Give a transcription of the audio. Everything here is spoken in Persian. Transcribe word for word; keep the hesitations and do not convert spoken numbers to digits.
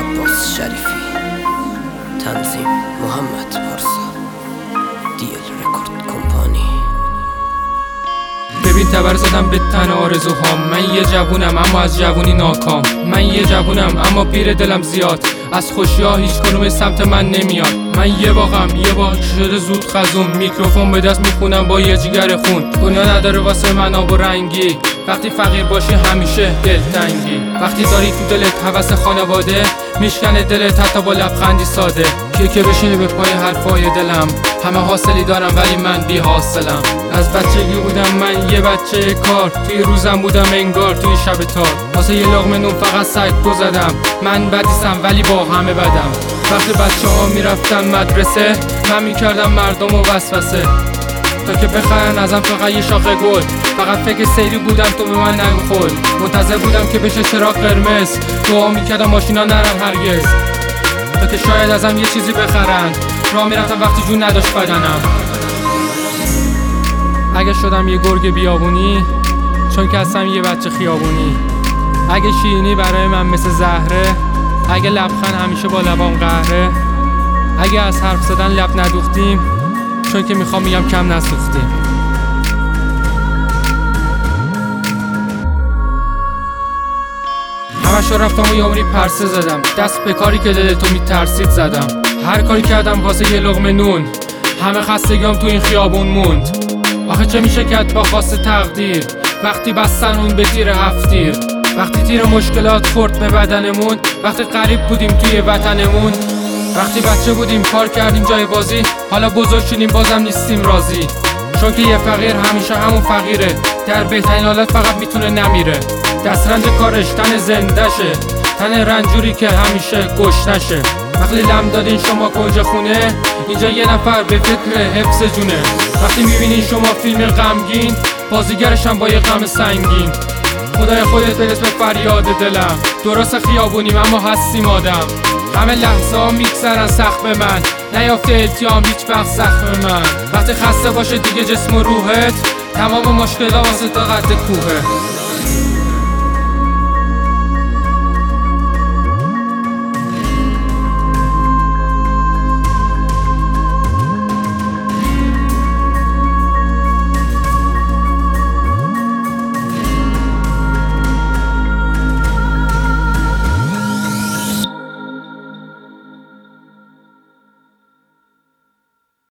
عباس شریفی، تنظیم محمد پارسا، دی ال رکورد کمپانی. ببین تبر زدم به تن آرزوهام. من یه جوونم اما از جوونی ناکام. من یه جوونم اما پیر دلم زیاد. از خوشی‌ها هیچ کدوم سمت من نمیاد. من یه باغم یه باغ شده زود خزون. میکروفون به دست میخونم با یه جگر خون. دنیا نداره واسه من آب و رنگی. وقتی فقیر باشی همیشه دلتنگی. وقتی داری تو دلت هوس خانواده، میشکنه دلت حتی با لبخندی ساده. که که بشینه به پای حرفای دلم. همه حاصلی دارم ولی من بی حاصلم. از بچگی بودم من یه بچه کار. توی روزم بودم انگار توی شب تار. واسه یه لقمه نون فقط سگ زدم. من بدیسم ولی با همه بدم. وقتی بچه ها میرفتن مدرسه، من میکردم مردم و وسوسه تا که بخرن ازم فقط یه شاخه گل. فقط فکر سیری بودم تو به من نگو خل. منتظر بودم که بشه چراغ قرمز. دعا میکردم ماشینا نرم هرگز تا که شاید ازم یه چیزی بخرن. راه میرفتم وقتی جون نداشت بدنم. اگه شدم یه گرگ بیابونی، چون که هستم یه بچه خیابونی. اگه شیرینی برای من مثل زهره، اگه لبخند همیشه با لبام قهره. اگه از حرف زدن لب ندوختیم، چون که میخوام میگم کم نسوختیم. همشو رفتم و یه عمری پرسه زدم. دست به کاری که دل تو میترسید زدم. هر کاری کردم واسه یه لقمه نون. همه خستگیام تو این خیابون موند. آخه چه میشه کرد با خواست تقدیر وقتی بستن اون به تیر هفتیر. وقتی تیر مشکلات خورد به بدنمون. وقتی غریب بودیم توی وطنمون. وقتی بچه بودیم کار کردیم جای بازی. حالا بزرگ شدیم بازم نیستیم راضی. چون که یه فقیر همیشه همون فقیره. در بهترین حالت فقط میتونه نمیره. دسترنج کارش تن زندشه. تن رنجوری که همیشه گشتشه. وقتی لم دادین شما کنج خونه، اینجا یه نفر به فکر حفظ جونه. وقتی میبینین شما فیلم غمگین، بازیگرشم با یه غم سنگین. خدای خودت برس به فریاد دلم. درست خیابونیم اما هستیم آدم. همه لحظه ها میگذرن سخت به من. نیافته التیام هیچ وقت سخت به من. وقتی خسته باشه دیگه جسم و روحت، تمام مشکلات واسه تا قد کوهه.